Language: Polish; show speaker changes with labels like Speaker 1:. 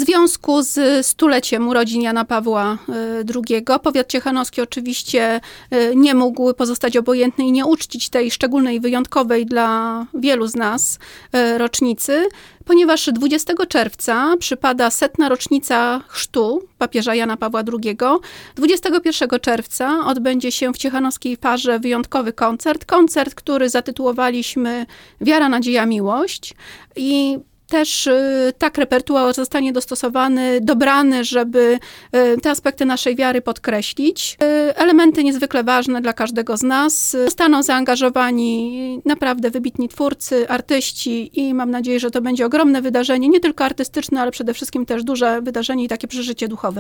Speaker 1: związku z stuleciem urodzin Jana Pawła II powiat ciechanowski oczywiście nie mógł pozostać obojętny i nie uczcić tej szczególnej, wyjątkowej dla wielu z nas rocznicy, ponieważ 20 czerwca przypada 100. rocznica chrztu papieża Jana Pawła II. 21 czerwca odbędzie się w ciechanowskiej Parze wyjątkowy koncert, który zatytułowaliśmy Wiara, Nadzieja, Miłość. I też tak repertuar zostanie dostosowany, dobrany, żeby te aspekty naszej wiary podkreślić. Elementy niezwykle ważne dla każdego z nas. Zostaną zaangażowani naprawdę wybitni twórcy, artyści i mam nadzieję, że to będzie ogromne wydarzenie, nie tylko artystyczne, ale przede wszystkim też duże wydarzenie i takie przeżycie duchowe.